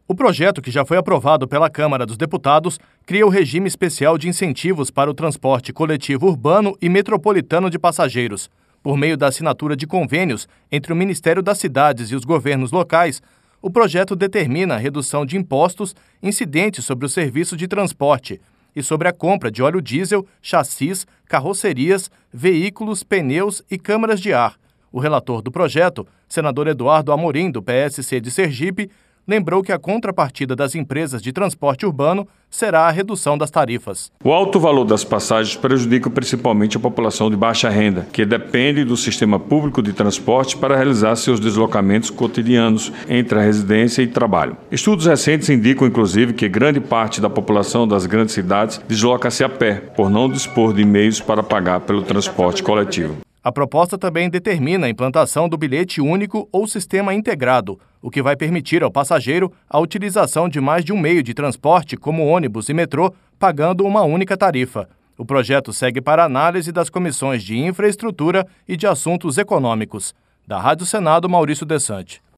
O projeto, que já foi aprovado pela Câmara dos Deputados, cria o regime especial de incentivos para o transporte coletivo urbano e metropolitano de passageiros. Por meio da assinatura de convênios entre o Ministério das Cidades e os governos locais, o projeto determina a redução de impostos incidentes sobre o serviço de transporte e sobre a compra de óleo diesel, chassis, carrocerias, veículos, pneus e câmaras de ar. O relator do projeto, senador Eduardo Amorim, do PSC de Sergipe, lembrou que a contrapartida das empresas de transporte urbano será a redução das tarifas. O alto valor das passagens prejudica principalmente a população de baixa renda, que depende do sistema público de transporte para realizar seus deslocamentos cotidianos entre a residência e trabalho. Estudos recentes indicam, inclusive, que grande parte da população das grandes cidades desloca-se a pé, por não dispor de meios para pagar pelo transporte coletivo. A proposta também determina a implantação do bilhete único ou sistema integrado, o que vai permitir ao passageiro a utilização de mais de um meio de transporte, como ônibus e metrô, pagando uma única tarifa. O projeto segue para análise das comissões de Infraestrutura e de Assuntos Econômicos. Da Rádio Senado, Maurício Desante.